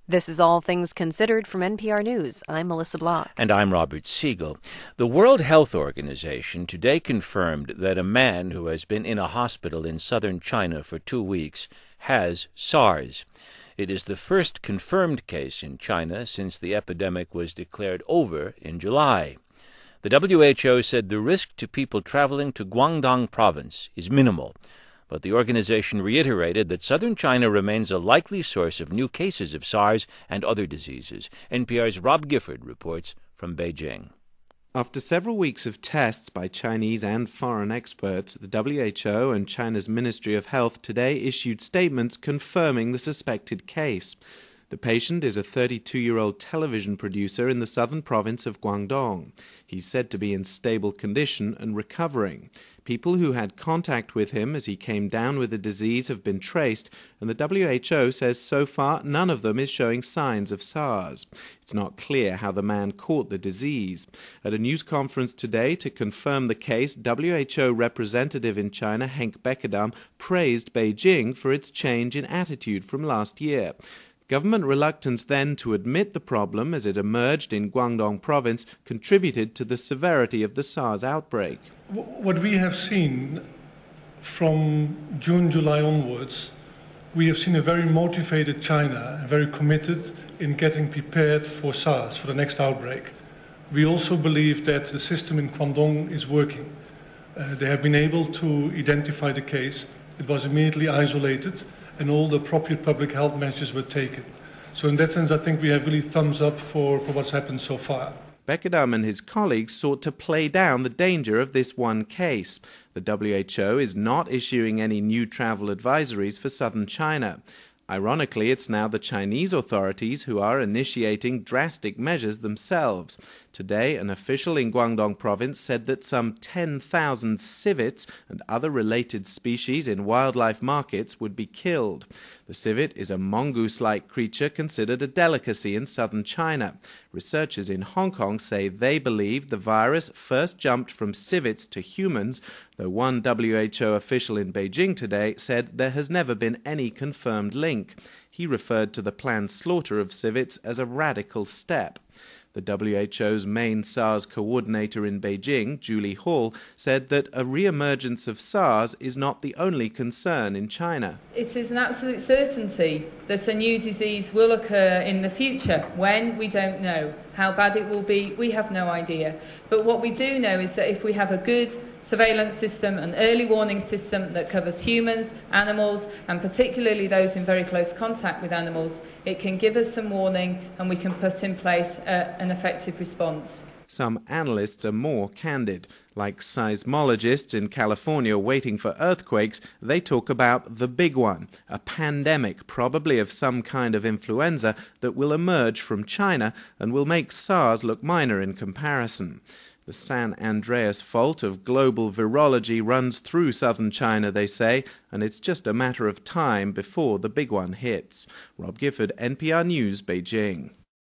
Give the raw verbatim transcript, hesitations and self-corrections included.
This is All Things Considered from N P R News. I'm Melissa Block. And I'm Robert Siegel. The World Health Organization today confirmed that a man who has been in a hospital in southern China for two weeks has SARS. It is the first confirmed case in China since the epidemic was declared over in July. The W H O said the risk to people traveling to Guangdong province is minimal, but the organization reiterated that southern China remains a likely source of new cases of SARS and other diseases. N P R's Rob Gifford reports from Beijing. After several weeks of tests by Chinese and foreign experts, the W H O and China's Ministry of Health today issued statements confirming the suspected case. The patient is a thirty-two-year-old television producer in the southern province of Guangdong. He's said to be in stable condition and recovering. People who had contact with him as he came down with the disease have been traced, and the W H O says so far none of them is showing signs of SARS. It's not clear how the man caught the disease. At a news conference today to confirm the case, W H O representative in China, Henk Bekkedam, praised Beijing for its change in attitude from last year. Government reluctance then to admit the problem as it emerged in Guangdong province contributed to the severity of the SARS outbreak. What we have seen from June, July onwards, we have seen a very motivated China, very committed in getting prepared for SARS, for the next outbreak. We also believe that the system in Guangdong is working. Uh, they have been able to identify the case. It was immediately isolated, and all the appropriate public health measures were taken. So in that sense, I think we have really thumbs up for, for what's happened so far. Bekkedam and his colleagues sought to play down the danger of this one case. The W H O is not issuing any new travel advisories for southern China. Ironically, it's now the Chinese authorities who are initiating drastic measures themselves. Today, an official in Guangdong province said that some ten thousand civets and other related species in wildlife markets would be killed. The civet is a mongoose-like creature considered a delicacy in southern China. Researchers in Hong Kong say they believe the virus first jumped from civets to humans, though one W H O official in Beijing today said there has never been any confirmed link. He referred to the planned slaughter of civets as a radical step. The W H O's main SARS coordinator in Beijing, Julie Hall, said that a re-emergence of SARS is not the only concern in China. It is an absolute certainty that a new disease will occur in the future. When, we don't know. How bad it will be, we have no idea. But what we do know is that if we have a good surveillance system, an early warning system that covers humans, animals, and particularly those in very close contact with animals, it can give us some warning and we can put in place uh, an effective response. Some analysts are more candid. Like seismologists in California waiting for earthquakes, they talk about the big one, a pandemic, probably of some kind of influenza, that will emerge from China and will make SARS look minor in comparison. The San Andreas fault of global virology runs through southern China, they say, and it's just a matter of time before the big one hits. Rob Gifford, N P R News, Beijing.